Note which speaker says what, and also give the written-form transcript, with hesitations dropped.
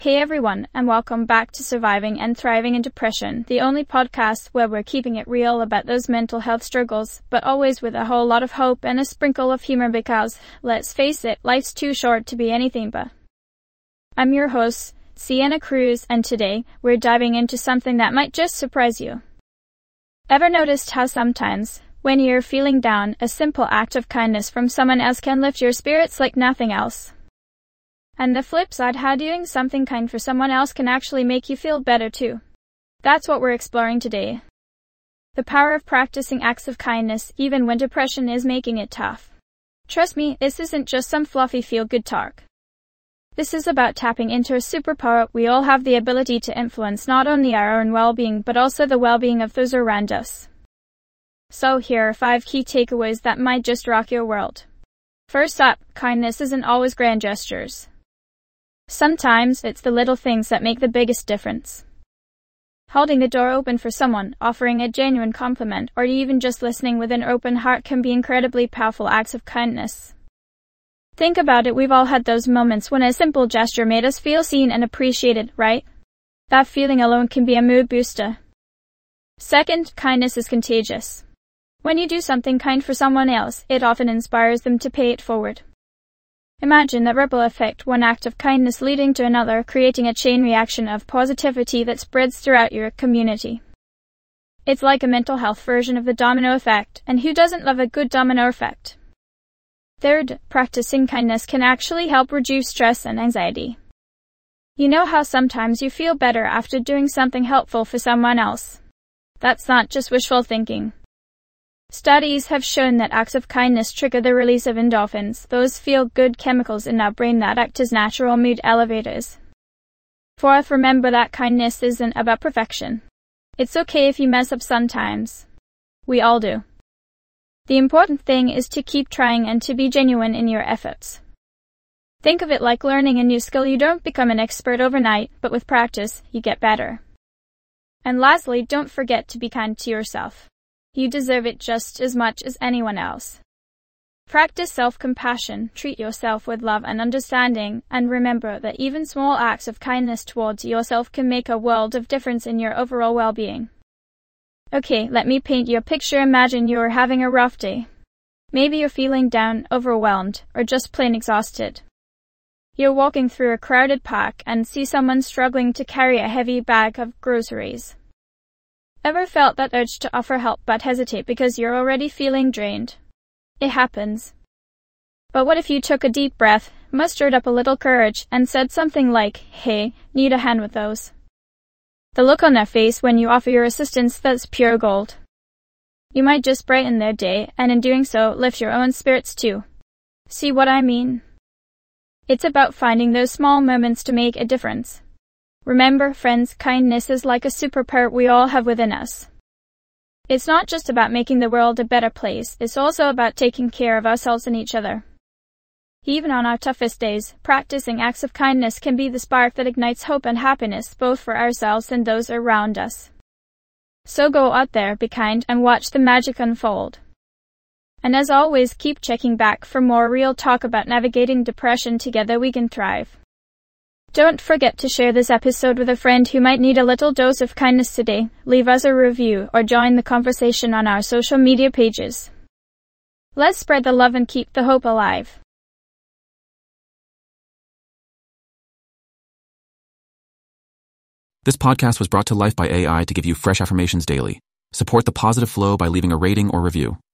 Speaker 1: Hey everyone, and welcome back to Surviving and Thriving in Depression, the only podcast where we're keeping it real about those mental health struggles, but always with a whole lot of hope and a sprinkle of humor because, let's face it, life's too short to be anything but. I'm your host, Sienna Cruz, and today, we're diving into something that might just surprise you. Ever noticed how sometimes, when you're feeling down, a simple act of kindness from someone else can lift your spirits like nothing else? And the flip side, how doing something kind for someone else can actually make you feel better too. That's what we're exploring today. The power of practicing acts of kindness even when depression is making it tough. Trust me, this isn't just some fluffy feel-good talk. This is about tapping into a superpower. We all have the ability to influence not only our own well-being but also the well-being of those around us. So here are 5 key takeaways that might just rock your world. First up, kindness isn't always grand gestures. Sometimes it's the little things that make the biggest difference. Holding the door open for someone, offering a genuine compliment, or even just listening with an open heart can be incredibly powerful acts of kindness. Think about it, we've all had those moments when a simple gesture made us feel seen and appreciated, right? That feeling alone can be a mood booster. Second, kindness is contagious. When you do something kind for someone else, it often inspires them to pay it forward. Imagine the ripple effect, one act of kindness leading to another, creating a chain reaction of positivity that spreads throughout your community. It's like a mental health version of the domino effect, and who doesn't love a good domino effect? Third, practicing kindness can actually help reduce stress and anxiety. You know how sometimes you feel better after doing something helpful for someone else? That's not just wishful thinking. Studies have shown that acts of kindness trigger the release of endorphins, those feel-good chemicals in our brain that act as natural mood elevators. Fourth, remember that kindness isn't about perfection. It's okay if you mess up sometimes. We all do. The important thing is to keep trying and to be genuine in your efforts. Think of it like learning a new skill. You don't become an expert overnight, but with practice, you get better. And lastly, don't forget to be kind to yourself. You deserve it just as much as anyone else. Practice self-compassion, treat yourself with love and understanding, and remember that even small acts of kindness towards yourself can make a world of difference in your overall well-being. Okay, let me paint you a picture. Imagine you're having a rough day. Maybe you're feeling down, overwhelmed, or just plain exhausted. You're walking through a crowded park and see someone struggling to carry a heavy bag of groceries. Ever felt that urge to offer help but hesitate because you're already feeling drained? It happens. But what if you took a deep breath, mustered up a little courage, and said something like, "Hey, need a hand with those?" The look on their face when you offer your assistance, that's pure gold. You might just brighten their day, and in doing so, lift your own spirits too. See what I mean? It's about finding those small moments to make a difference. Remember, friends, kindness is like a superpower we all have within us. It's not just about making the world a better place, it's also about taking care of ourselves and each other. Even on our toughest days, practicing acts of kindness can be the spark that ignites hope and happiness both for ourselves and those around us. So go out there, be kind, and watch the magic unfold. And as always, keep checking back for more real talk about navigating depression. Together we can thrive. Don't forget to share this episode with a friend who might need a little dose of kindness today. Leave us a review or join the conversation on our social media pages. Let's spread the love and keep the hope alive.
Speaker 2: This podcast was brought to life by AI to give you fresh affirmations daily. Support the positive flow by leaving a rating or review.